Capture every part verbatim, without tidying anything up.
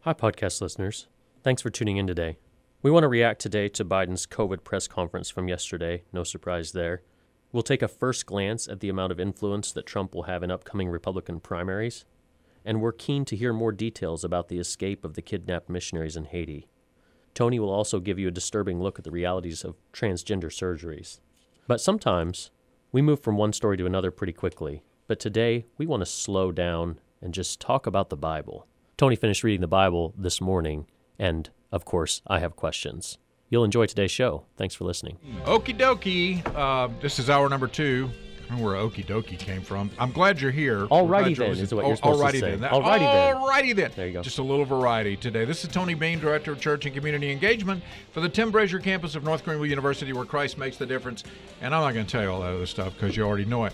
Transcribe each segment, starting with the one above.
Hi, podcast listeners. Thanks for tuning in today. We want to react today to Biden's COVID press conference from yesterday. No surprise there. We'll take a first glance at the amount of influence that Trump will have in upcoming Republican primaries. And we're keen to hear more details about the escape of the kidnapped missionaries in Haiti. Tony will also give you a disturbing look at the realities of transgender surgeries. But sometimes we move from one story to another pretty quickly. But today we want to slow down and just talk about the Bible. Tony finished reading the Bible this morning, and, of course, I have questions. You'll enjoy today's show. Thanks for listening. Okie dokie. Uh, this is hour number two. I don't know where okie dokie came from. I'm glad you're here. Alrighty then is what you're supposed alrighty to say. Then. That, alrighty then. Alrighty then. There you go. Just a little variety today. This is Tony Bean, Director of Church and Community Engagement for the Tim Brazier campus of North Greenville University, where Christ makes the difference. And I'm not going to tell you all that other stuff because you already know it.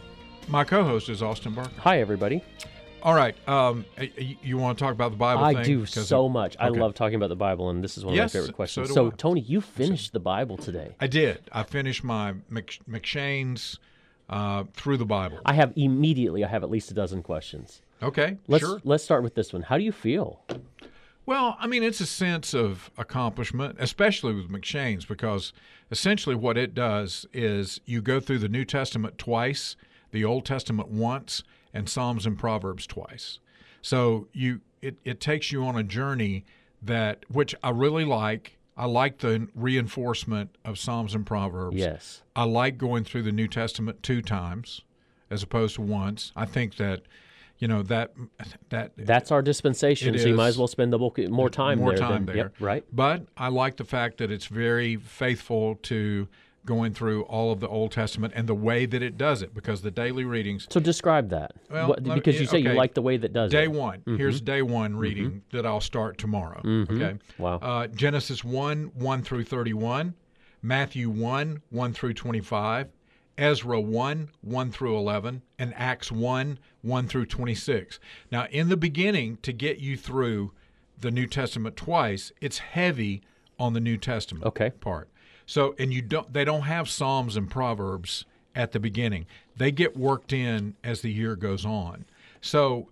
My co-host is Austin Barker. Hi, everybody. All right. Um, you, you want to talk about the Bible I thing? do so of, much. Okay. I love talking about the Bible, and this is one of yes, my favorite questions. So, so I. Tony, you finished the Bible today. I did. I finished my Mc, McShane's uh, Through the Bible. I have immediately, I have at least a dozen questions. Okay, let's, sure. Let's start with this one. How do you feel? Well, I mean, it's a sense of accomplishment, especially with McShane's, because essentially what it does is you go through the New Testament twice, the Old Testament once, and Psalms and Proverbs twice. So you it, it takes you on a journey that, which I really like. I like the reinforcement of Psalms and Proverbs. Yes. I like going through the New Testament two times as opposed to once. I think that, you know, that that that's our dispensation, so you might as well spend the book more time more there. More time than, there. Yep, right. But I like the fact that it's very faithful to going through all of the Old Testament and the way that it does it, because the daily readings. So describe that. Well, what, me, because you say okay. you like the way that does day it. Day one. Mm-hmm. Here's day one reading mm-hmm. that I'll start tomorrow. Mm-hmm. Okay. Wow. Uh, Genesis one, one through thirty-one, Matthew one, one through twenty-five, Ezra one, one through eleven, and Acts one, one through twenty-six. Now, in the beginning, to get you through the New Testament twice, it's heavy on the New Testament okay. part. So, and you don't, they don't have Psalms and Proverbs at the beginning. They get worked in as the year goes on. So,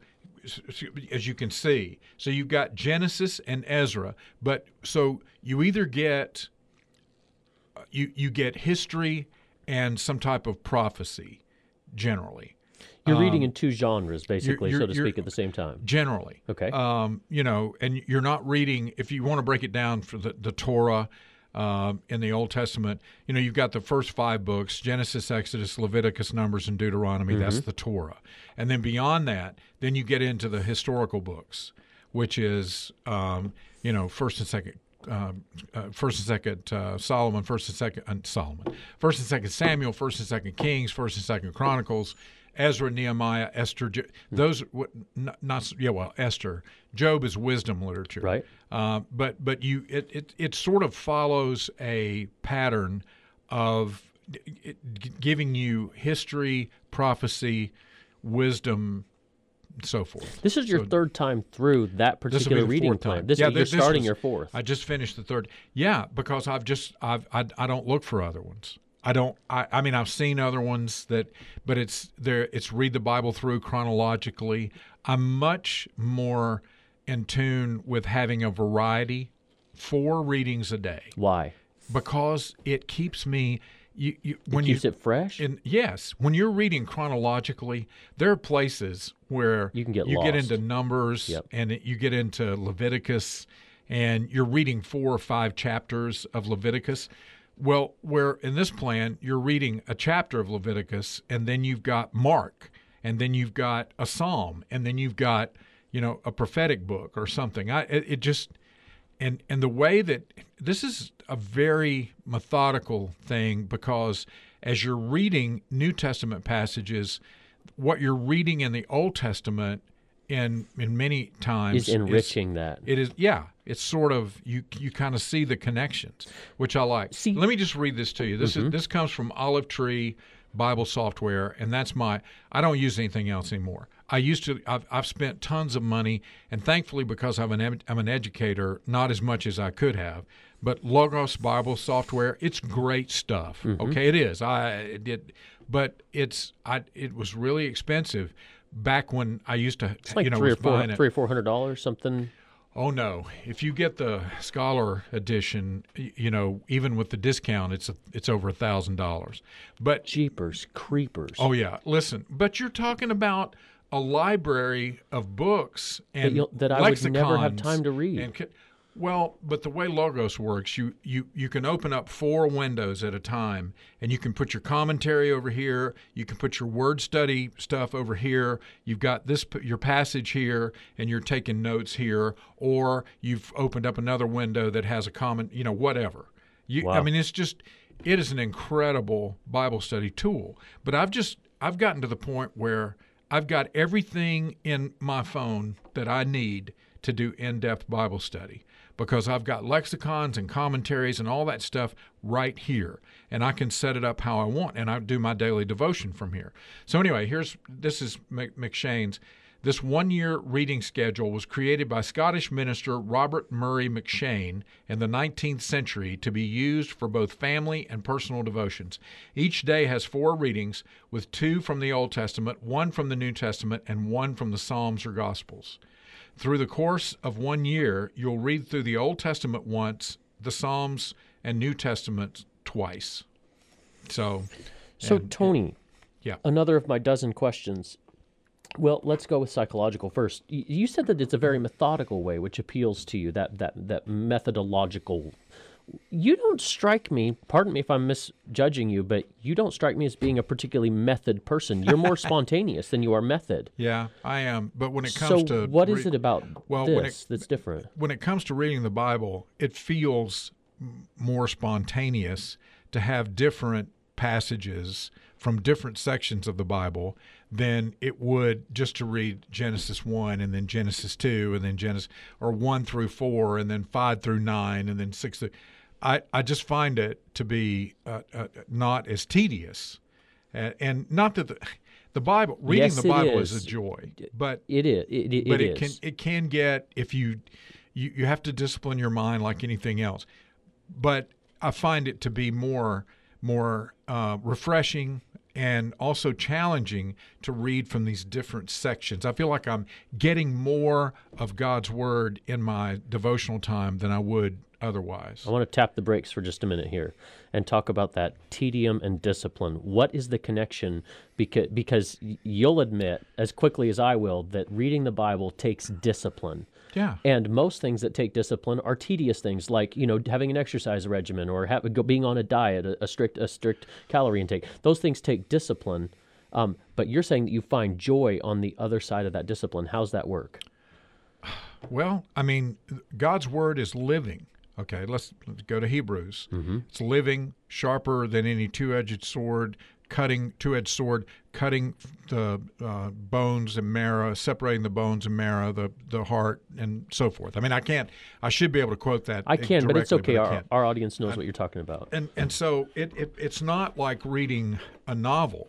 as you can see, so you've got Genesis and Ezra, but so you either get, you, you get history and some type of prophecy, generally. You're um, reading in two genres, basically, you're, you're, so to speak, at the same time. Generally. Okay. Um, you know, and you're not reading, if you want to break it down for the, the Torah, Um, in the Old Testament, you know, you've got the first five books, Genesis, Exodus, Leviticus, Numbers, and Deuteronomy. Mm-hmm. That's the Torah. And then beyond that, then you get into the historical books, which is, um, you know, First and Second, uh, uh, First and Second uh, Solomon, First and Second uh, Solomon, First and Second Samuel, First and Second Kings, First and Second Chronicles, Ezra, Nehemiah, Esther, those not, not yeah well Esther, Job is wisdom literature, right? Uh, but but you it, it it sort of follows a pattern of it, giving you history, prophecy, wisdom, and so forth. This is your so, third time through that particular reading plan. This yeah, you're this starting was, your fourth. I just finished the third. Yeah, because I've just I've I, I don't look for other ones. I don't. I, I mean, I've seen other ones that, but it's there. It's read the Bible through chronologically. I'm much more in tune with having a variety, four readings a day. Why? Because it keeps me. You, you, when it keeps you, it fresh. In, yes, when you're reading chronologically, there are places where you can get you lost. get into Numbers yep. and it, you get into Leviticus, and you're reading four or five chapters of Leviticus. Well, where in this plan, you're reading a chapter of Leviticus, and then you've got Mark, and then you've got a Psalm, and then you've got, you know, a prophetic book or something. I, it, it just, and and the way that, this is a very methodical thing, because as you're reading New Testament passages, what you're reading in the Old Testament in in many times is enriching is, that. It is, yeah. It's sort of, you you kind of see the connections, which I like. See, Let me just read this to you. This mm-hmm. is this comes from Olive Tree Bible Software, and that's my, I don't use anything else anymore. I used to, I've, I've spent tons of money, and thankfully, because I'm an, I'm an educator, not as much as I could have, but Logos Bible Software, it's great stuff. Mm-hmm. Okay, it is. I did, but it's, I, it was really expensive back when I used to, it's like you know, three or was four, buying it. three or four hundred dollars, something. Oh no! If you get the Scholar edition, y- you know, even with the discount, it's a, it's over a thousand dollars. But Jeepers creepers. oh yeah, listen. But you're talking about a library of books that, and you'll, that I would never have lexicons time to read. and ca- well, but the way Logos works, you, you you can open up four windows at a time, and you can put your commentary over here. You can put your word study stuff over here. You've got this your passage here, and you're taking notes here, or you've opened up another window that has a comment, you know, whatever. You, Wow. I mean, it's just it is an incredible Bible study tool. But I've just I've gotten to the point where I've got everything in my phone that I need to do in-depth Bible study, because I've got lexicons and commentaries and all that stuff right here, and I can set it up how I want, and I do my daily devotion from here. So anyway, here's this is McShane's. This one-year reading schedule was created by Scottish minister Robert Murray McShane in the nineteenth century to be used for both family and personal devotions. Each day has four readings, with two from the Old Testament, one from the New Testament, and one from the Psalms or Gospels. Through the course of one year, you'll read through the Old Testament once, the Psalms and New Testament twice. So, So, and- Tony, yeah. another of my dozen questions. Well, let's go with psychological first. Y- You said that it's a very methodical way, which appeals to you, that, that, that methodological. You don't strike me, pardon me if I'm misjudging you, but you don't strike me as being a particularly method person. You're more spontaneous than you are method. Yeah, I am. But when it comes So to what is re- it about well, when this it- that's different? when it comes to reading the Bible, it feels m- more spontaneous to have different passages from different sections of the Bible than it would just to read Genesis one and then Genesis two and then Genesis or one through four and then five through nine and then six through. I, I just find it to be uh, uh, not as tedious, and, and not that the the Bible reading Yes, the it Bible is. is a joy, but It is. It, it, but it it, can is. it can get if you, you you have to discipline your mind like anything else. But I find it to be more more uh, refreshing and also challenging to read from these different sections. I feel like I'm getting more of God's word in my devotional time than I would otherwise. I want to tap the brakes for just a minute here and talk about that tedium and discipline. What is the connection? Because, because you'll admit, as quickly as I will, that reading the Bible takes discipline. Yeah. And most things that take discipline are tedious things, like, you know, having an exercise regimen or have, go, being on a diet, a, a strict a strict calorie intake. Those things take discipline. Um, but you're saying that you find joy on the other side of that discipline. How's that work? Well, I mean, God's word is living. Okay, let's, let's go to Hebrews. Mm-hmm. It's living, sharper than any two-edged sword, cutting two-edged sword, cutting the uh, bones and marrow, separating the bones and marrow, the the heart, and so forth. I mean, I can't. I should be able to quote that. I can, but it's directly, okay. I Our, can't. our audience knows what you're talking about. And and so it, it it's not like reading a novel,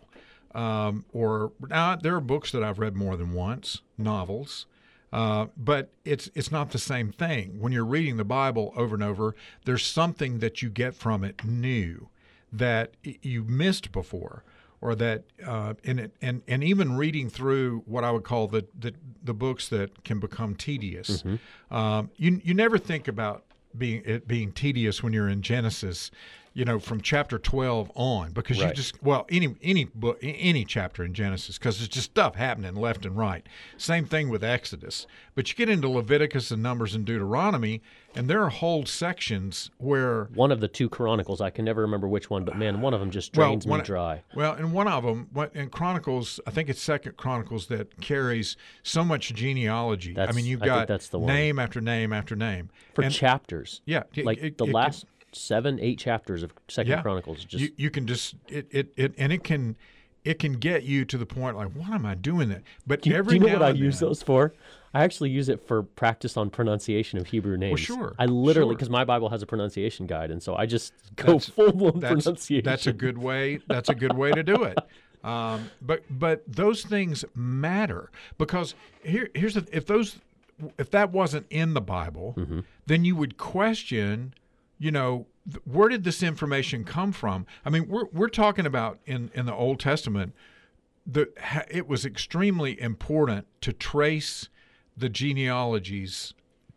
um, or now there are books that I've read more than once, novels. Uh, but it's it's not the same thing. When you're reading the Bible over and over, there's something that you get from it new that y- you missed before, or that uh, in it, and and even reading through what I would call the the, the books that can become tedious. Mm-hmm. Um, you you never think about being it being tedious when you're in Genesis, you know, from chapter twelve on, because you Right. just well any any book any chapter in Genesis, because it's just stuff happening left and right. Same thing with Exodus, but you get into Leviticus and Numbers and Deuteronomy, and there are whole sections where One of the two Chronicles, I can never remember which one, but man, one of them just drains one, me dry. Well, in one of them, what in Chronicles, I think it's Second Chronicles that carries so much genealogy. I That's- mean, you've I think got that's the one. name after name after name For and, chapters. yeah, it- Like it- the it- last seven, eight chapters of Second Yeah. Chronicles. Just you, you can just it, it, it and it can it can get you to the point like, what am I doing that? But do you, every do you know now what I and use then- those for? I actually use it for practice on pronunciation of Hebrew names. sure, I literally, sure. because my Bible has a pronunciation guide, and so I just go That's- full blown that's, pronunciation. that's a good way. That's a good way to do it. Um, but but those things matter, because here here's the, if those if that wasn't in the Bible, Mm-hmm. then you would question, you know, th- where did this information come from? I mean, we're we're talking about in in the Old Testament, the ha- it was extremely important to trace the genealogies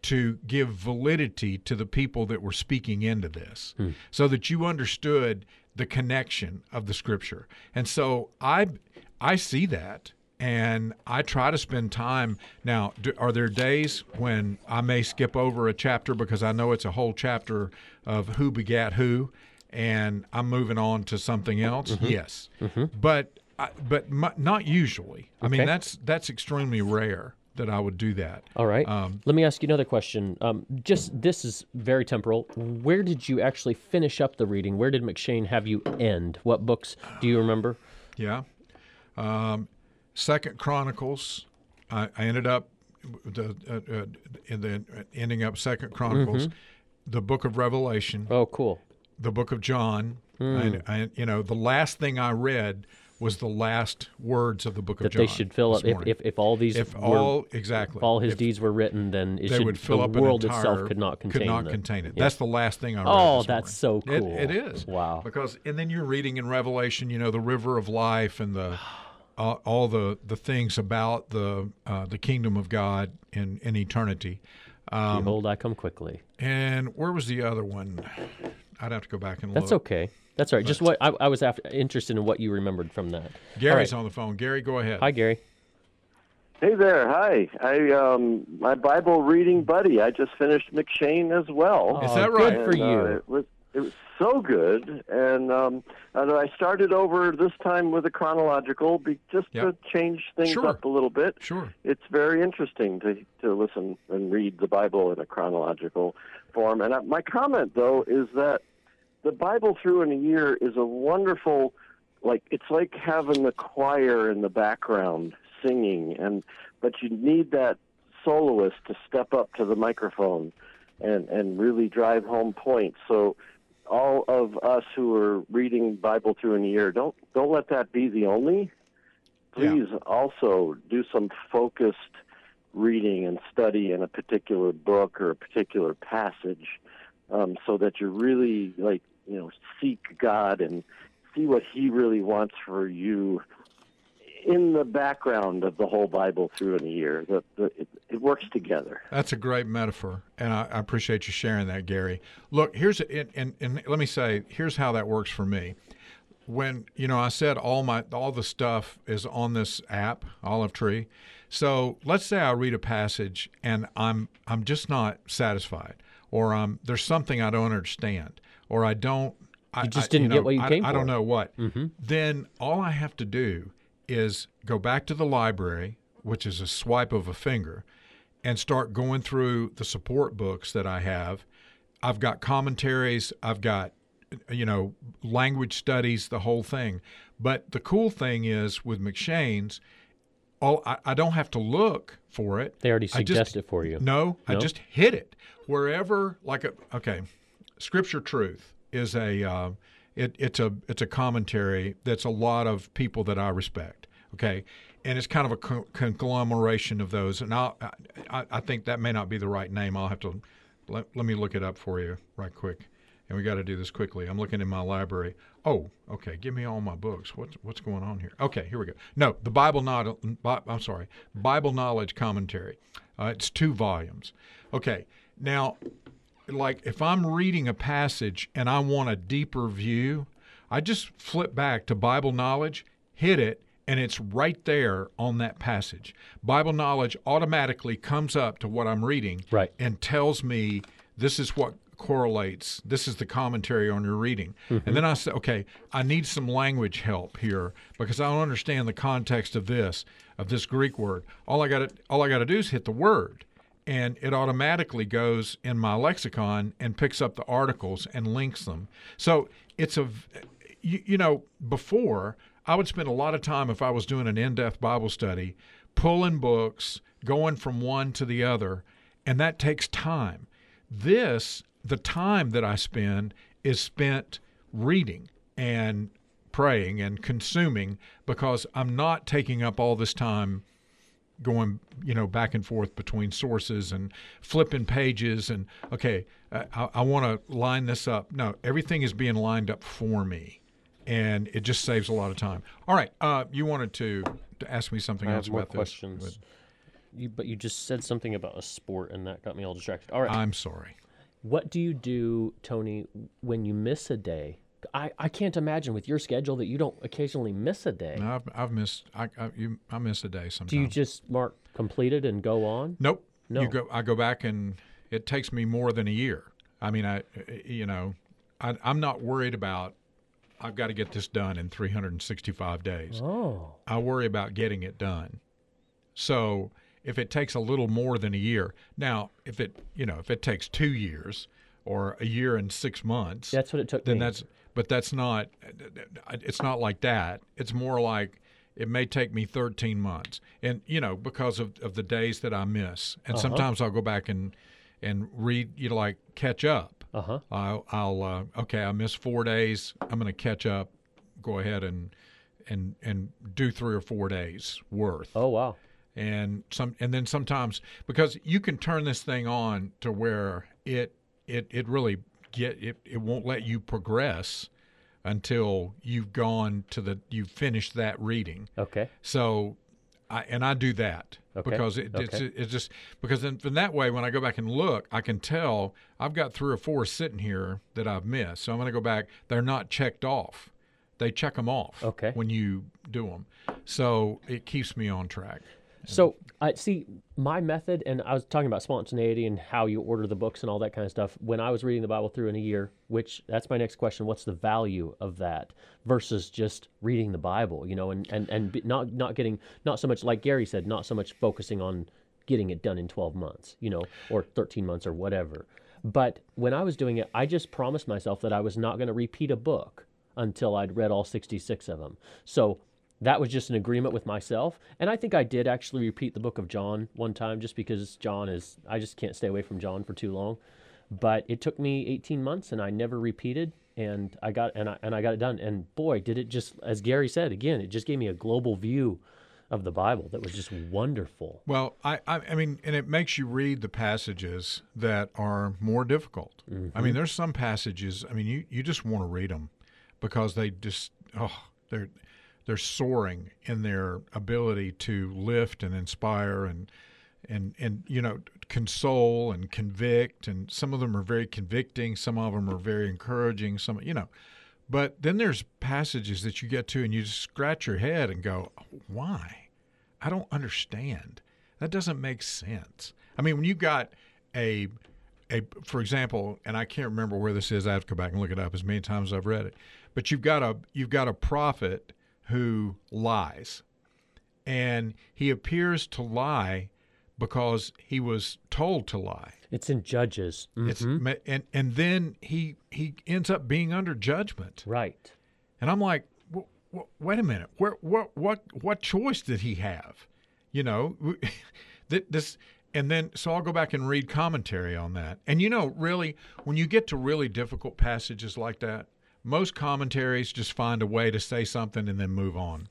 to give validity to the people that were speaking into this, Hmm. so that you understood the connection of the Scripture. And so I I see that, and I try to spend time. Now, do, are there days when I may skip over a chapter because I know it's a whole chapter of who begat who, and I'm moving on to something else? Mm-hmm. Yes. Mm-hmm. But I, but m- not usually. I Okay. mean, that's that's extremely rare that I would do that. All right. Um, Let me ask you another question. Um, just this is very temporal. Where did you actually finish up the reading? Where did McShane have you end? What books do you remember? Yeah. Um, Second Chronicles. I, I ended up the uh, uh, in the ending up Second Chronicles, the Book of Revelation, Oh, cool. the Book of John. Hmm. I, I, you know, the last thing I read was the last words of the Book of That John. they should fill this up. If, morning. if, if all these if were, all exactly if all his if deeds were written, then it they should, would fill the up world an entire, itself could not contain could not the- contain it. Yeah. That's the last thing I read. Oh, this that's morning. so cool. It, it is. Wow. Because and then you're reading in Revelation, you know, the river of life and the uh, all the, the things about the uh, the kingdom of God in, in eternity. Um, Behold, I come quickly. and where was the other one? I'd have to go back and That's look. okay. That's all right. Just what I, I was after, interested in what you remembered from that. Gary's All on the phone. Gary, go ahead. Hi, Gary. Hey there, hi. I um my Bible reading buddy. I just finished McShane as well. Is Oh, that good right? for And, you. uh, it was it was so good, and um, and I started over this time with a chronological, be, just Yep. to change things Sure. up a little bit. Sure. It's very interesting to to listen and read the Bible in a chronological form. And I, my comment though is that the Bible through in a year is a wonderful, like it's like having the choir in the background singing, and but you need that soloist to step up to the microphone and and really drive home points. So all of us who are reading Bible through in a year, don't don't let that be the only. Please also do some focused reading and study in a particular book or a particular passage, um, so that you really like you know seek God and see what He really wants for you in the background of the whole Bible through in a year. The, the, it, it works together. That's a great metaphor, and I, I appreciate you sharing that, Gary. Look, here's and, and, and let me say, here's how that works for me. When you know, I said all my all the stuff is on this app, Olive Tree. So let's say I read a passage and I'm I'm just not satisfied, or um, there's something I don't understand, or I don't. I, You just I, didn't know, get what you I, came I for. don't know what. Mm-hmm. Then all I have to do is go back to the library, which is a swipe of a finger, and start going through the support books that I have. I've got commentaries, I've got, you know, language studies, the whole thing. But the cool thing is with McShane's, all I, I don't have to look for it. They already I just- suggest it for you. No, I No? just hit it wherever. Like a okay, Scripture Truth is a uh, it, it's a it's a commentary that's a lot of people that I respect. Okay, and it's kind of a co- conglomeration of those. And I'll, I I think that may not be the right name. I'll have to let, let me look it up for you right quick. And we got to do this quickly. I'm looking in my library. Oh, okay. Give me all my books. What's what's going on here? Okay, here we go. No, the Bible Knowledge. I'm sorry, Bible Knowledge Commentary. Uh, it's two volumes. Okay, now, like if I'm reading a passage and I want a deeper view, I just flip back to Bible Knowledge, hit it, and it's right there on that passage. Bible Knowledge automatically comes up to what I'm reading, Right. and tells me this is what correlates. This is the commentary on your reading. Mm-hmm. And then I say, okay, I need some language help here because I don't understand the context of this, of this Greek word. All I got to all I got to do is hit the word, and it automatically goes in my lexicon and picks up the articles and links them. So it's a, you, you know, before I would spend a lot of time if I was doing an in-depth Bible study, pulling books, going from one to the other, and that takes time. This, the time that I spend is spent reading and praying and consuming because I'm not taking up all this time going, you know, back and forth between sources and flipping pages and, okay, I, I want to line this up. No, everything is being lined up for me, and it just saves a lot of time. All right, uh, you wanted to, to ask me something I else have more about questions. this. you, but you just said something about a sport, and that got me all distracted. All right. I'm sorry. What do you do, Tony, when you miss a day? I, I can't imagine with your schedule that you don't occasionally miss a day. No, I've, I've missed. I I, you, I miss a day sometimes. Do you just mark completed and go on? Nope. No. You go. I go back, and it takes me more than a year. I mean, I, you know, I, I'm not worried about. I've got to get this done in three hundred sixty-five days. Oh. I worry about getting it done. So if it takes a little more than a year, now if it, you know, if it takes two years or a year and six months, That's what it took then me. that's. But that's not. It's not like that. It's more like it may take me thirteen months, and you know, because of, of the days that I miss, and Uh-huh. sometimes I'll go back and and read. You know, like catch up. Uh-huh. I'll, I'll uh, okay, I missed four days. I'm going to catch up. Go ahead and and and do three or four days worth. Oh, wow. And some and then sometimes because you can turn this thing on to where it it it really get it, it won't let you progress until you've gone to the you've finished that reading. Okay. So I and I do that Okay. because it, it's Okay. it's just because then from that way when I go back and look, I can tell I've got three or four sitting here that I've missed. So I'm going to go back. They're not checked off. They check them off Okay. when you do them. So it keeps me on track. So, I see my method, and I was talking about spontaneity and how you order the books and all that kind of stuff. When I was reading the Bible through in a year, which that's my next question: what's the value of that versus just reading the Bible? You know, and and and be- not not getting not so much like Gary said, not so much focusing on getting it done in twelve months, you know, or thirteen months or whatever. But when I was doing it, I just promised myself that I was not going to repeat a book until I'd read all sixty-six of them. So. That was just an agreement with myself. And I think I did actually repeat the book of John one time just because John is, I just can't stay away from John for too long. But it took me eighteen months and I never repeated and I got, and I, and I got it done. And boy, did it just, as Gary said, again, it just gave me a global view of the Bible that was just wonderful. Well, I, I, I mean, and it makes you read the passages that are more difficult. Mm-hmm. I mean, there's some passages, I mean, you, you just want to read them because they just, oh, they're, they're soaring in their ability to lift and inspire and, and, and, you know, console and convict. And some of them are very convicting. Some of them are very encouraging. Some, you know, but then there's passages that you get to and you just scratch your head and go, why? I don't understand. That doesn't make sense. I mean, when you got a, a, for example, and I can't remember where this is. I have to go back and look it up as many times as I've read it. But you've got a, you've got a prophet who lies, and he appears to lie because he was told to lie. It's in Judges. It's Mhm. and and then he he ends up being under judgment. Right. And I'm like, w- w- wait a minute, where what what what choice did he have? You know, th- this. And then, so I'll go back and read commentary on that. And you know, really, when you get to really difficult passages like that, most commentaries just find a way to say something and then move on.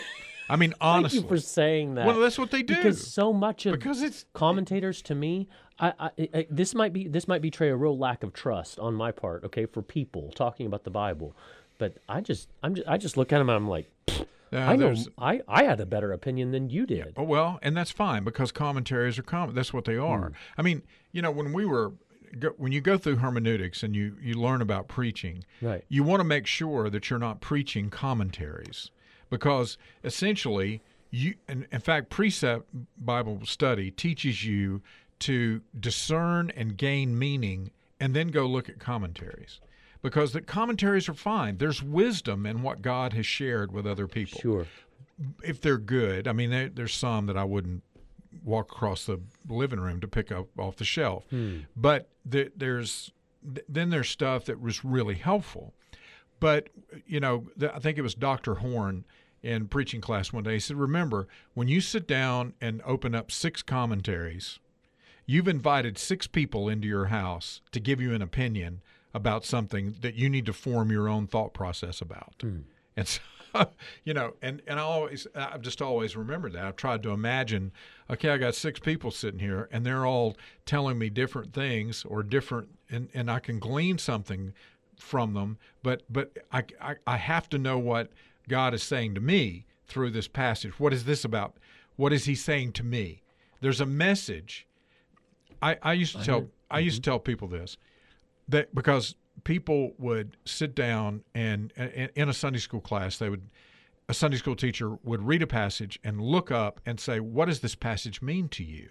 I mean, honestly. Thank you for saying that. Well, that's what they do. Because so much of Because it's commentators, to me, I, I, I this might be this might betray a real lack of trust on my part. Okay, for people talking about the Bible, but I just I'm just, I just look at them and I'm like, uh, I know there's- I, I had a better opinion than you did. Oh, well, and that's fine because commentaries are com- that's what they are. Hmm. I mean, you know, when we were go, when you go through hermeneutics and you you learn about preaching, Right. you want to make sure that you're not preaching commentaries because essentially you in, in fact precept Bible study teaches you to discern and gain meaning and then go look at commentaries. Because the commentaries are fine. There's wisdom in what God has shared with other people. Sure. If they're good. I mean, there, there's some that I wouldn't walk across the living room to pick up off the shelf. Hmm. But there, there's then there's stuff that was really helpful. But, you know, the, I think it was Doctor Horn in preaching class one day. He said, remember, when you sit down and open up six commentaries, you've invited six people into your house to give you an opinion about something that you need to form your own thought process about. Hmm. And so, you know, and, and I always, I've just always remembered that. I've tried to imagine, okay, I got six people sitting here and they're all telling me different things or different, and, and I can glean something from them, but, but I, I, I have to know what God is saying to me through this passage. What is this about? What is he saying to me? There's a message. I, I used to tell I used to tell people this, that because people would sit down and, and in a Sunday school class, they would a Sunday school teacher would read a passage and look up and say, "What does this passage mean to you?"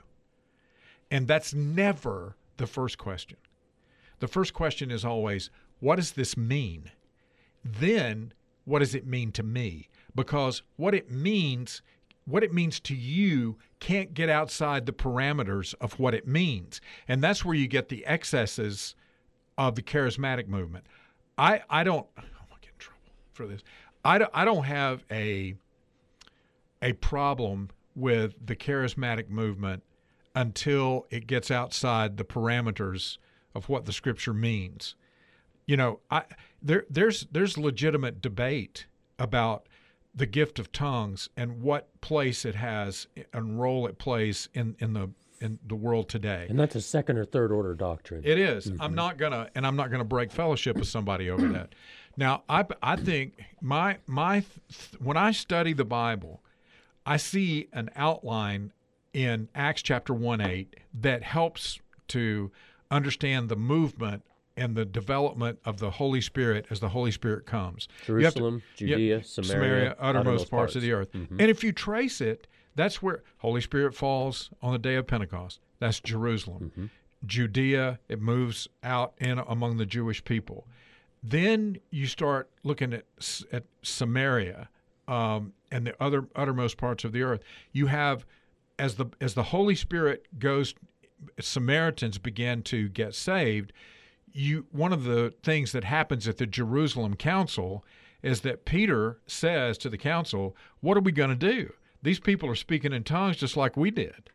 And that's never the first question. The first question is always, "What does this mean?" Then, what does it mean to me? Because what it means, what it means to you can't get outside the parameters of what it means. And that's where you get the excesses of the charismatic movement. I, I don't, I'm going to get in trouble for this. I don't, I don't have a, a problem with the charismatic movement until it gets outside the parameters of what the Scripture means. You know, I there there's there's legitimate debate about the gift of tongues and what place it has and role it plays in, in the in the world today. And that's a second or third order doctrine. It is. Mm-hmm. I'm not gonna and I'm not gonna break fellowship with somebody over that. Now, I I think my my when I study the Bible, I see an outline in Acts chapter one eight that helps to understand the movement and the development of the Holy Spirit as the Holy Spirit comes. Jerusalem, to, Judea, yep, Samaria, Samaria uttermost, uttermost parts, parts of the earth. Mm-hmm. And if you trace it, that's where Holy Spirit falls on the day of Pentecost. That's Jerusalem. Mm-hmm. Judea, it moves out in among the Jewish people. Then you start looking at at Samaria um, and the other uttermost parts of the earth. You have, as the as the Holy Spirit goes, Samaritans begin to get saved. You one of the things that happens at the Jerusalem Council is that Peter says to the council, "What are we going to do? These people are speaking in tongues just like we did."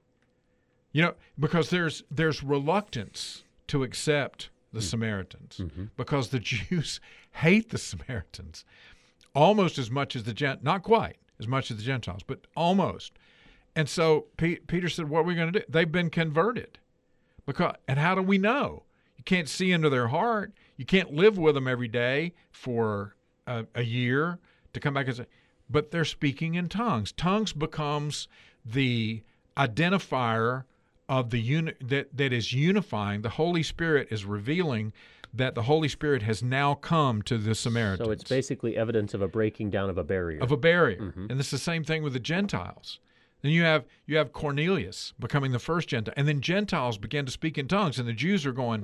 You know, because there's there's reluctance to accept the Samaritans mm-hmm. because the Jews hate the Samaritans almost as much as the Gent, not quite as much as the Gentiles, but almost. And so P- Peter said, "What are we going to do?" They've been converted, because and how do we know? You can't see into their heart. You can't live with them every day for a, a year to come back and say, but they're speaking in tongues. Tongues becomes the identifier of the uni- that that is unifying. The Holy Spirit is revealing that the Holy Spirit has now come to the Samaritans. So it's basically evidence of a breaking down of a barrier. Of a barrier. Mm-hmm. And it's the same thing with the Gentiles. Then you have you have Cornelius becoming the first Gentile, and then Gentiles begin to speak in tongues, and the Jews are going,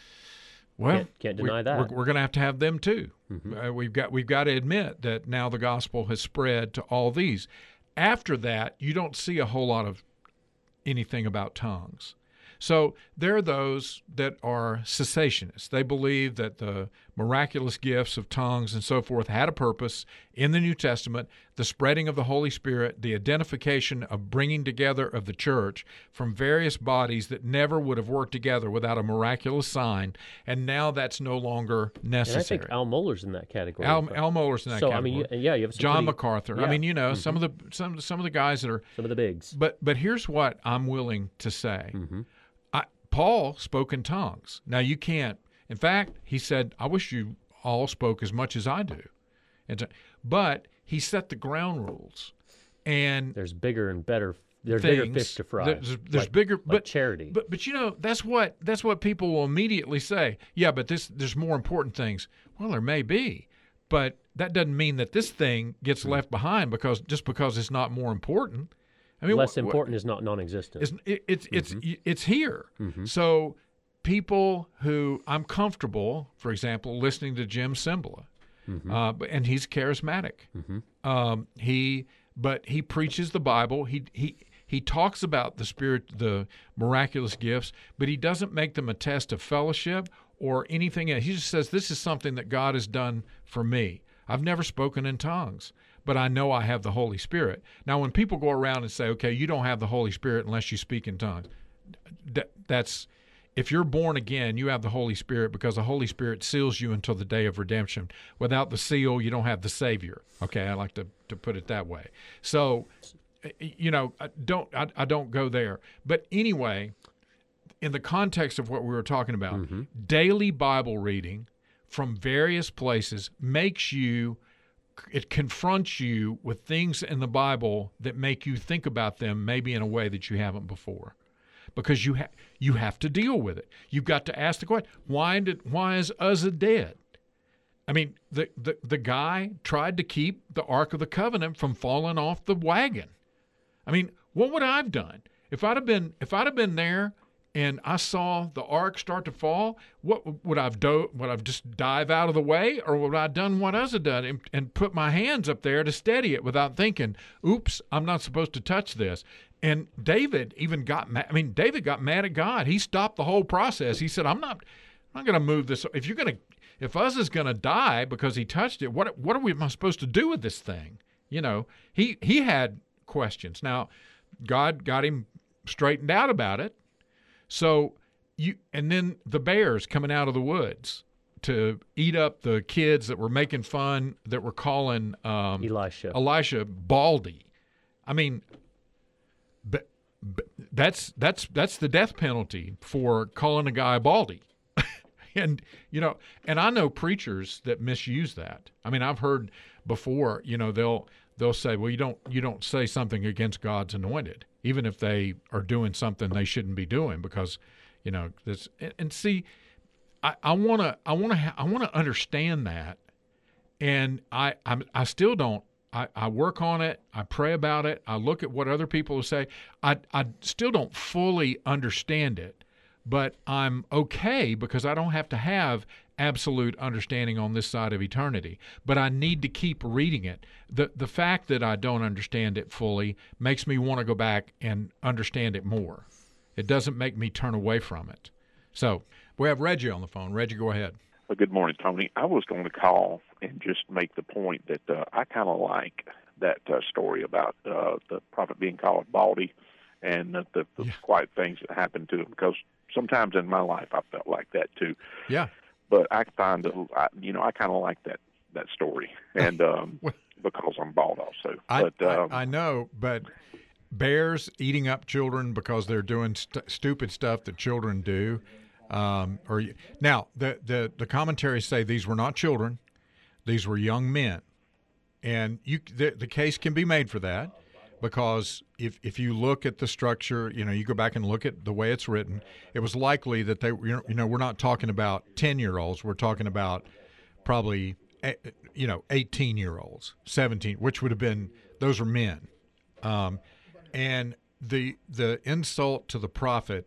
well, can't, can't deny we, that. We're, we're going to have to have them too. Mm-hmm. Uh, we've got we've got to admit that now the gospel has spread to all these. After that, you don't see a whole lot of anything about tongues. So there are those that are cessationists. They believe that the miraculous gifts of tongues and so forth had a purpose in the New Testament, the spreading of the Holy Spirit, the identification of bringing together of the church from various bodies that never would have worked together without a miraculous sign, and now that's no longer necessary. And I think Al Mohler's in that category. Al, Al Mohler's in that so, category. I mean, you, yeah, you have some John pretty, MacArthur. yeah. I mean, you know, mm-hmm. some of the some some of the guys that are some of the bigs. But but here's what I'm willing to say. Mm-hmm. I, Paul spoke in tongues. Now you can't. In fact, he said, "I wish you all spoke as much as I do." And so, but he set the ground rules, and there's bigger and better. There's things, bigger fish to fry. There's, there's like, bigger, like but charity. But but you know that's what that's what people will immediately say. Yeah, but this there's more important things. Well, there may be, but that doesn't mean that this thing gets mm-hmm. left behind because just because it's not more important. I mean, less wh- important wh- is not non-existent. It's it, it's mm-hmm. it's it's here. Mm-hmm. So people who I'm comfortable, for example, listening to Jim Cymbala, mm-hmm. uh, and he's charismatic. Mm-hmm. Um, he but he preaches the Bible. He he he talks about the spirit, the miraculous gifts, but he doesn't make them a test of fellowship or anything else. He just says this is something that God has done for me. I've never spoken in tongues, but I know I have the Holy Spirit. Now, when people go around and say, okay, you don't have the Holy Spirit unless you speak in tongues, that, that's, if you're born again, you have the Holy Spirit because the Holy Spirit seals you until the day of redemption. Without the seal, you don't have the Savior. Okay, I like to, to put it that way. So, you know, I don't I, I don't go there. But anyway, in the context of what we were talking about, mm-hmm. daily Bible reading from various places makes you it confronts you with things in the Bible that make you think about them maybe in a way that you haven't before, because you ha- you have to deal with it. You've got to ask the question: Why did why is Uzzah dead? I mean, the, the the guy tried to keep the Ark of the Covenant from falling off the wagon. I mean, what would I have done if I'd have been if I'd have been there and I saw the ark start to fall? What would I've do? Would I've just dive out of the way, or would I have done what Uzzah done and, and put my hands up there to steady it without thinking, "Oops, I'm not supposed to touch this"? And David even got mad. I mean, David got mad at God. He stopped the whole process. He said, "I'm not, I'm not going to move this. If you're going to, if Uzzah's going to die because he touched it, what what are we am I supposed to do with this thing?" You know, he he had questions. Now, God got him straightened out about it. So you and then the bears coming out of the woods to eat up the kids that were making fun, that were calling um, Elisha Elisha Baldy. I mean, but, but that's that's that's the death penalty for calling a guy Baldy. And you know, and I know preachers that misuse that. I mean, I've heard before. You know, they'll they'll say, "Well, you don't you don't say something against God's anointed, even if they are doing something they shouldn't be doing," because, you know, this and, and see, I, I wanna I wanna ha- I wanna understand that, and I I'm, I still don't. I, I work on it. I pray about it. I look at what other people say. I I still don't fully understand it, but I'm okay because I don't have to have absolute understanding on this side of eternity. But I need to keep reading it. The the fact that I don't understand it fully makes me want to go back and understand it more. It doesn't make me turn away from it. So we have Reggie on the phone. Reggie, go ahead. Well, good morning, Tony. I was going to call and just make the point that uh, I kind of like that uh, story about uh, the prophet being called Baldy and the, the, the yeah. quiet things that happened to him, because sometimes in my life I felt like that too. Yeah. But I find that, I, you know, I kind of like that, that story, and um, well, because I'm bald also. I, but, um, I, I know, but bears eating up children because they're doing st- stupid stuff that children do. Um, or now the, the the commentaries say these were not children; these were young men, and you the, the case can be made for that, because if if you look at the structure, you know, you go back and look at the way it's written, it was likely that they, you know, we're not talking about ten year olds, we're talking about probably, you know, eighteen year olds, seventeen, which would have been, those are men, um, and the the insult to the prophet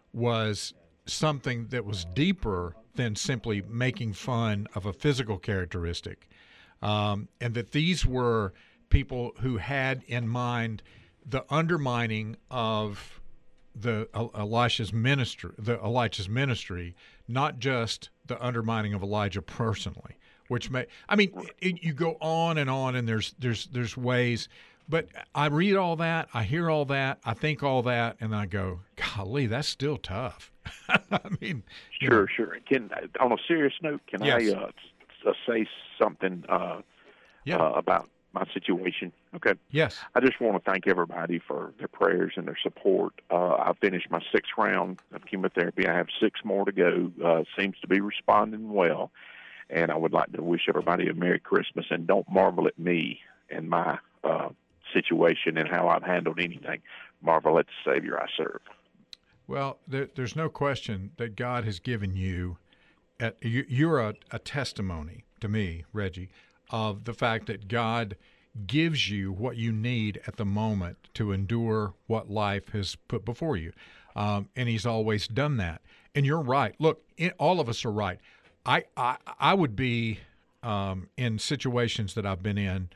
was something that was deeper than simply making fun of a physical characteristic, um, and that these were people who had in mind the undermining of the uh, Elisha's ministry, the Elijah's ministry, not just the undermining of Elijah personally. Which may, I mean, it, you go on and on, and there's there's there's ways. But I read all that, I hear all that, I think all that, and I go, golly, that's still tough. I mean, sure, know. sure. Can on a serious note, can yes. I uh, uh, say something uh, yeah. uh, about my situation? Okay. Yes. I just want to thank everybody for their prayers and their support. Uh, I finished my sixth round of chemotherapy. I have six more to go. Uh, seems to be responding well, and I would like to wish everybody a Merry Christmas. And don't marvel at me and my uh, situation and how I've handled anything. Marvel at the Savior I serve. Well, there, there's no question that God has given you, at, you you're a, a testimony to me, Reggie, of the fact that God gives you what you need at the moment to endure what life has put before you. Um, and he's always done that. And you're right. Look, it, all of us are right. I, I, I would be um, in situations that I've been in,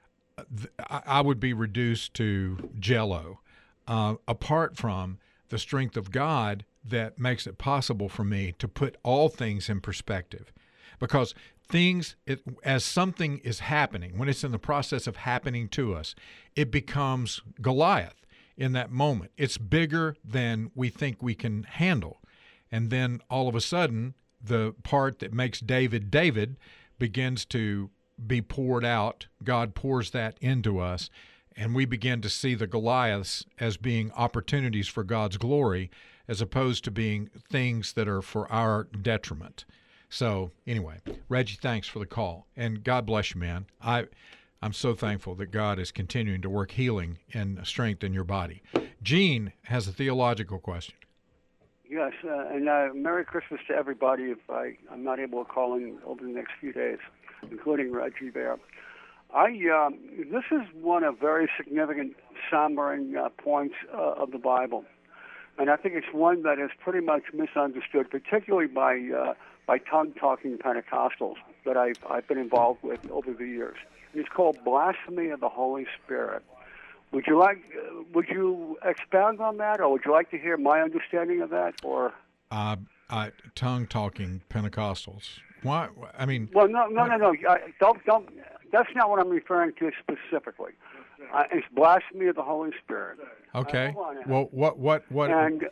I, I would be reduced to jello, uh, apart from the strength of God that makes it possible for me to put all things in perspective. Because things, it, as something is happening, when it's in the process of happening to us, it becomes Goliath in that moment. It's bigger than we think we can handle. And then all of a sudden, the part that makes David David begins to be poured out. God pours that into us, and we begin to see the Goliaths as being opportunities for God's glory, as opposed to being things that are for our detriment. So anyway, Reggie, thanks for the call, and God bless you, man. I, I'm so thankful that God is continuing to work healing and strength in your body. Gene has a theological question. Yes, uh, and uh, Merry Christmas to everybody if I, I'm not able to call in over the next few days, including Reggie there. I um, This is one of very significant sombering uh, points uh, of the Bible, and I think it's one that is pretty much misunderstood, particularly by uh, by tongue-talking Pentecostals that I've, I've been involved with over the years. It's called blasphemy of the Holy Spirit. Would you like? Uh, would you expound on that, or would you like to hear my understanding of that? Or uh, uh, tongue-talking Pentecostals. Why? I mean, well, no, no, no, no. I, don't, don't. That's not what I'm referring to specifically. Uh, it's blasphemy of the Holy Spirit. Okay. Uh, well, what, what, what? And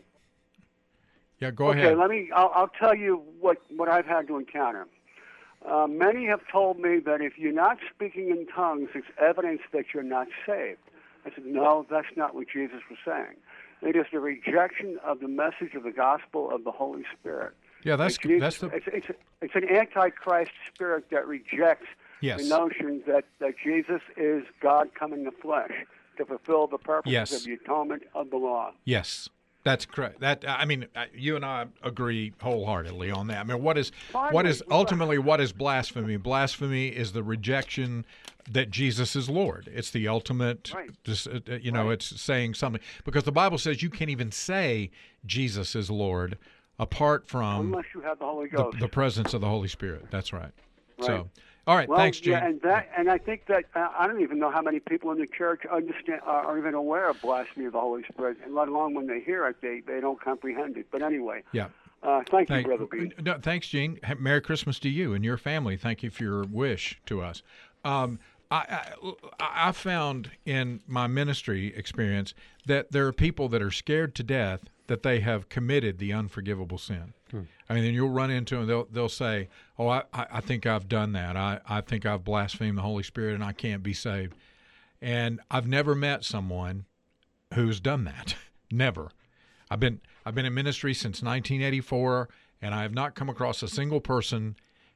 yeah, go okay, ahead. let me. I'll, I'll tell you what what I've had to encounter. Uh, many have told me that if you're not speaking in tongues, it's evidence that you're not saved. I said, no, that's not what Jesus was saying. It is the rejection of the message of the gospel of the Holy Spirit. Yeah, that's Jesus, that's the. It's, it's, it's an antichrist spirit that rejects yes. the notion that, that Jesus is God come in the flesh to fulfill the purposes yes. of the atonement of the law. Yes. That's correct. That I mean, you and I agree wholeheartedly on that. I mean, what is Finally, what is ultimately what is blasphemy? Blasphemy is the rejection that Jesus is Lord. It's the ultimate. Right. Just, uh, you know, Right. it's saying something because the Bible says you can't even say Jesus is Lord apart from Unless you have the Holy the, Ghost. the presence of the Holy Spirit. That's right. Right. So, all right. Well, Thanks, Gene. yeah, and that, and I think that uh, I don't even know how many people in the church understand uh, are even aware of blasphemy of the Holy Spirit, and let alone when they hear it, they, they don't comprehend it. But anyway, Yeah. uh, thank, Thank, you, Brother Bean. no, thanks, Gene. Ha- Merry Christmas to you and your family. Thank you for your wish to us. Um, I, I, I found in my ministry experience that there are people that are scared to death that they have committed the unforgivable sin. Hmm. I mean, and you'll run into them, they'll, they'll say, oh, I, I think I've done that. I, I think I've blasphemed the Holy Spirit and I can't be saved. And I've never met someone who's done that. Never. I've been I've been in ministry since nineteen eighty-four, and I have not come across a single person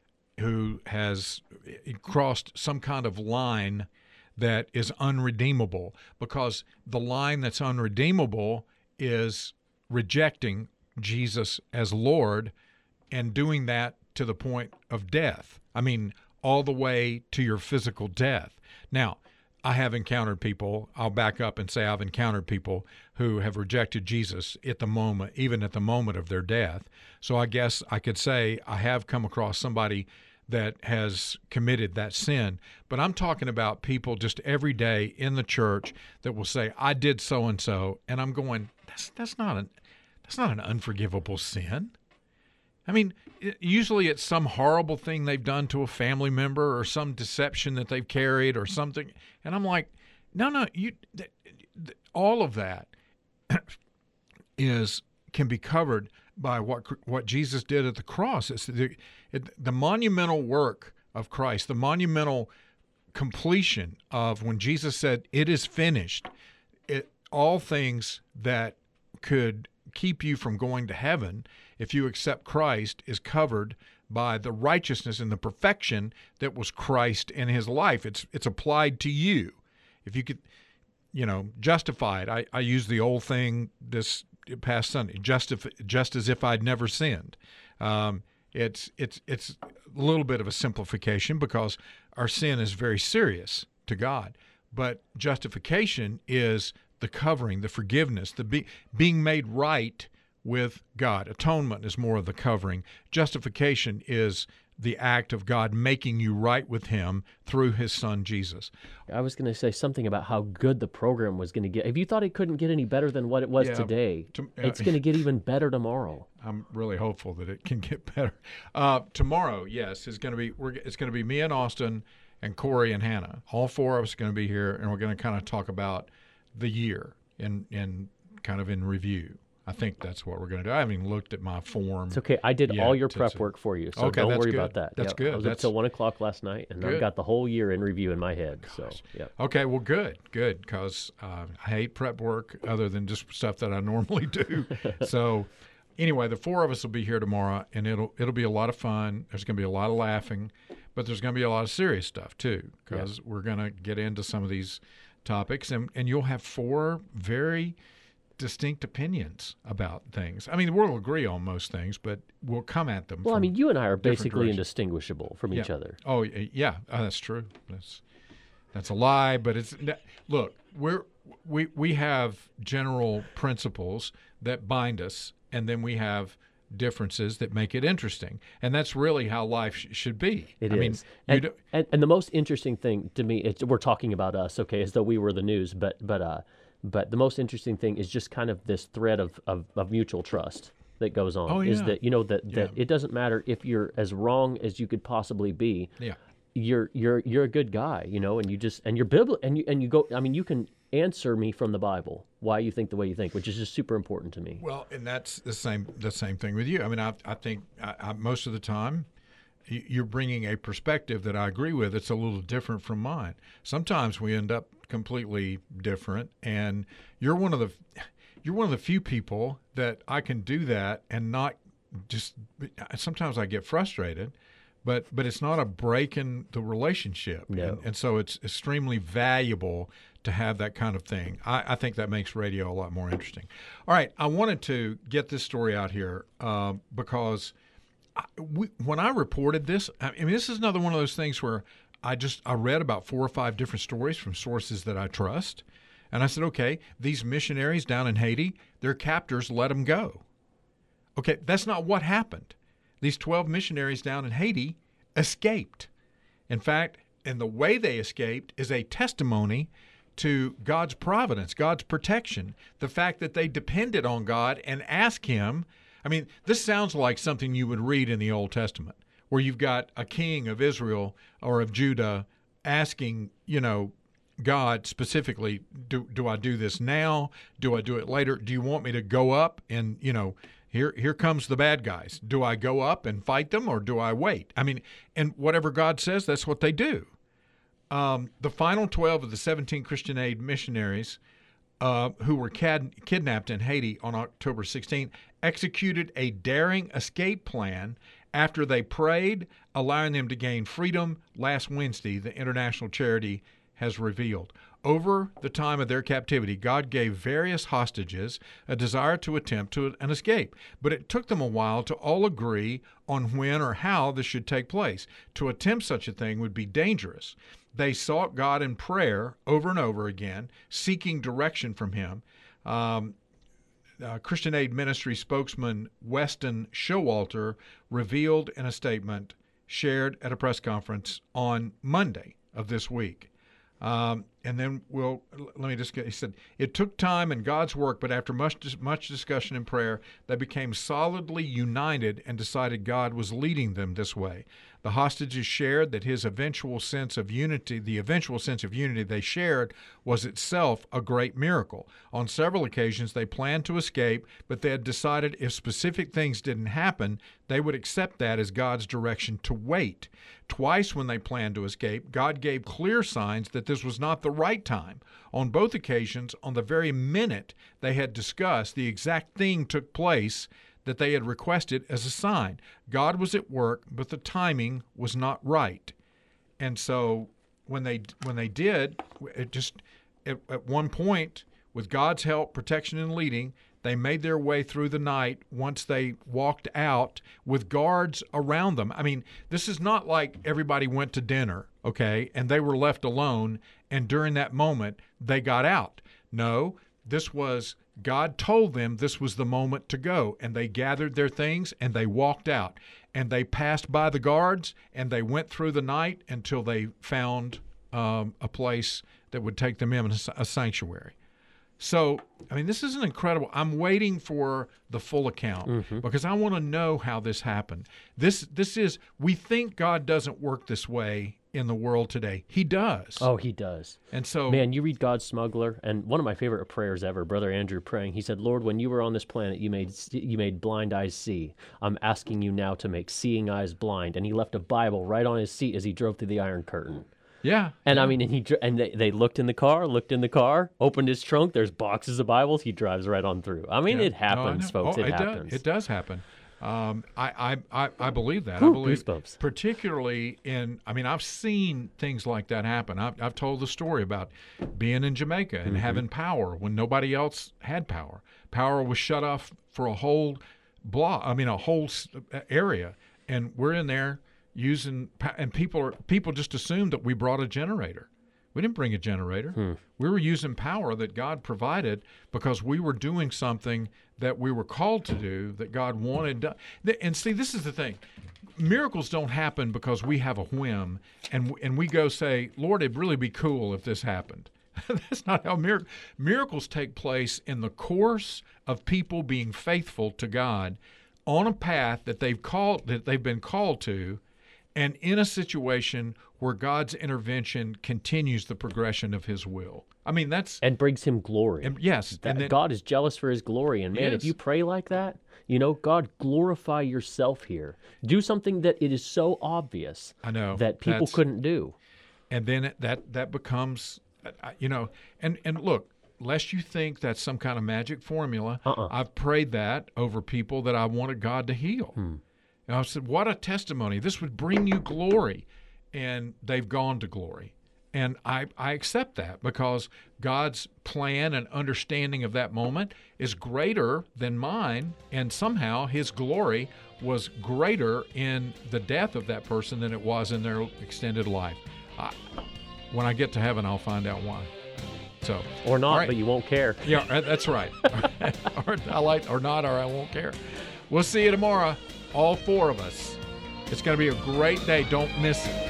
who has crossed some kind of line that is unredeemable, because the line that's unredeemable is rejecting Jesus as Lord and doing that to the point of death. I mean, all the way to your physical death. Now, I have encountered people, I'll back up and say I've encountered people who have rejected Jesus at the moment, even at the moment of their death. So I guess I could say I have come across somebody that has committed that sin. But I'm talking about people just every day in the church that will say, I did so-and-so, and I'm going, that's that's not an, that's not an unforgivable sin. I mean, it, usually it's some horrible thing they've done to a family member or some deception that they've carried or something. And I'm like, no, no, you, th- th- all of that is can be covered by what what Jesus did at the cross. It's the, it, the monumental work of Christ, the monumental completion of when Jesus said, it is finished. It, all things that could keep you from going to heaven if you accept Christ is covered by the righteousness and the perfection that was Christ in his life. It's it's applied to you. If you could, you know, justify it. I, I use the old thing this past Sunday, just, if, just as if I'd never sinned. Um, it's it's it's a little bit of a simplification because our sin is very serious to God. But justification is the covering, the forgiveness, the be, being made right with God. Atonement is more of the covering. Justification is the act of God making you right with him through his son Jesus. I was going to say something about how good the program was going to get. If you thought it couldn't get any better than what it was Yeah, today, to- uh, it's going to get even better tomorrow. I'm really hopeful that it can get better. Uh, tomorrow, yes, is going to be we're, it's going to be me and Austin and Corey and Hannah. All four of us are going to be here, and we're going to kind of talk about the year in in kind of in review. I think that's what we're going to do. I haven't even looked at my form. It's okay. I did yet all your to prep see. work for you, so Okay, don't that's worry good. about that. That's Yep. good. I was That's- up till one o'clock last night, and Good. I've got the whole year in review in my head. So, yeah. Okay, well, good, good, because uh, I hate prep work other than just stuff that I normally do. So anyway, the four of us will be here tomorrow, and it'll it'll be a lot of fun. There's going to be a lot of laughing, but there's going to be a lot of serious stuff too, because yeah. we're going to get into some of these topics, and, and you'll have four very distinct opinions about things. I mean, we'll agree on most things, but we'll come at them. Well, I mean, you and I are basically directions. indistinguishable from yeah. each other. Oh, yeah, oh, that's true. That's that's a lie, but it's look, we're we we have general principles that bind us, and then we have differences that make it interesting, and that's really how life sh- should be. It I is. mean, and, do- and and the most interesting thing to me, it's, we're talking about us, okay, as though we were the news, but but uh, but the most interesting thing is just kind of this thread of of, of mutual trust that goes on. Oh, Is yeah. that you know that Yeah. that it doesn't matter if you're as wrong as you could possibly be. Yeah. You're you're you're a good guy, you know, and you just and you're biblical, and you and you go. I mean, you can answer me from the Bible why you think the way you think, which is just super important to me. Well, and that's the same the same thing with you. I mean, I I think I, I, most of the time y- you're bringing a perspective that I agree with. It's a little different from mine. Sometimes we end up completely different, and you're one of the you're one of the few people that I can do that and not just. Sometimes I get frustrated. But but it's not a break in the relationship. No. And, and so it's extremely valuable to have that kind of thing. I, I think that makes radio a lot more interesting. All right, I wanted to get this story out here uh, because I, we, when I reported this, I mean, this is another one of those things where I just I read about four or five different stories from sources that I trust. And I said, okay, these missionaries down in Haiti, their captors let them go. Okay, that's not what happened. These twelve missionaries down in Haiti escaped. In fact, and the way they escaped is a testimony to God's providence, God's protection, the fact that they depended on God and asked Him. I mean, this sounds like something you would read in the Old Testament, where you've got a king of Israel or of Judah asking, you know, God specifically, do, do I do this now? Do I do it later? Do you want me to go up and, you know, Here, here comes the bad guys. Do I go up and fight them, or do I wait? I mean, and whatever God says, that's what they do. Um, the final twelve of the seventeen Christian Aid missionaries uh, who were cad- kidnapped in Haiti on October sixteenth executed a daring escape plan after they prayed, allowing them to gain freedom last Wednesday, the international charity has revealed. Over the time of their captivity, God gave various hostages a desire to attempt to an escape, but it took them a while to all agree on when or how this should take place. To attempt such a thing would be dangerous. They sought God in prayer over and over again, seeking direction from Him. Um, uh, Christian Aid Ministry spokesman Weston Showalter revealed in a statement shared at a press conference on Monday of this week. Um, and then we'll, let me just get, he said, it took time and God's work, but after much, much discussion and prayer, they became solidly united and decided God was leading them this way. The hostages shared that his eventual sense of unity, the eventual sense of unity they shared was itself a great miracle. On several occasions, they planned to escape, but they had decided if specific things didn't happen, they would accept that as God's direction to wait. Twice when they planned to escape, God gave clear signs that this was not the right time. On both occasions, on the very minute they had discussed, the exact thing took place that they had requested as a sign. God was at work, but the timing was not right. And so when they when they did, it just at, at one point, with God's help, protection, and leading, they made their way through the night once they walked out with guards around them. I mean, this is not like everybody went to dinner, okay, and they were left alone, and during that moment, they got out. No, this was, God told them this was the moment to go, and they gathered their things, and they walked out. And they passed by the guards, and they went through the night until they found um, a place that would take them in, a sanctuary. So, I mean, this is an incredible. I'm waiting for the full account mm-hmm. because I want to know how this happened. This, this is. We think God doesn't work this way in the world today. He does. Oh, He does. And so, man, you read God's Smuggler, and one of my favorite prayers ever, Brother Andrew praying. He said, "Lord, when you were on this planet, you made you made blind eyes see. I'm asking you now to make seeing eyes blind." And he left a Bible right on his seat as he drove through the Iron Curtain. Yeah. And yeah. I mean, and he dr- and they, they looked in the car, looked in the car, opened his trunk. There's boxes of Bibles. He drives right on through. I mean, Yeah. it happens, No, I know. folks. Oh, it, it happens. Does. It does happen. Um, I, I, I, I believe that. Whew, I believe, goosebumps. particularly in. I mean, I've seen things like that happen. I've, I've told the story about being in Jamaica and Mm-hmm. having power when nobody else had power. Power was shut off for a whole block. I mean, a whole s- area, and we're in there using. pa- And people are people just assumed that we brought a generator. We didn't bring a generator. Hmm. We were using power that God provided because we were doing something that we were called to do that God wanted done. And see, this is the thing. Miracles don't happen because we have a whim and and we go say, Lord, it'd really be cool if this happened. That's not how mir- miracles take place in the course of people being faithful to God on a path that they've called that they've been called to, and in a situation where God's intervention continues the progression of His will. I mean, that's And brings him glory. and yes, That- and then, God is jealous for his glory. And man, He if is. you pray like that, you know, God, glorify yourself here. Do something that it is so obvious I know that people that's- couldn't do. and then it- that that becomes, uh, you know, and and look, lest you think that's some kind of magic formula, Uh-uh. I've prayed that over people that I wanted God to heal. Hmm. And I said, what a testimony! This would bring you glory, and they've gone to glory. And I, I accept that because God's plan and understanding of that moment is greater than mine, and somehow His glory was greater in the death of that person than it was in their extended life. I, when I get to heaven, I'll find out why. So, Or not, all right. but you won't care. Yeah, uh, that's right. or I like, or not, or I won't care. We'll see you tomorrow, all four of us. It's going to be a great day. Don't miss it.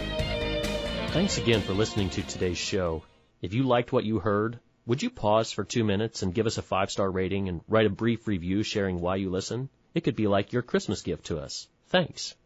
Thanks again for listening to today's show. If you liked what you heard, would you pause for two minutes and give us a five-star rating and write a brief review sharing why you listen? It could be like your Christmas gift to us. Thanks.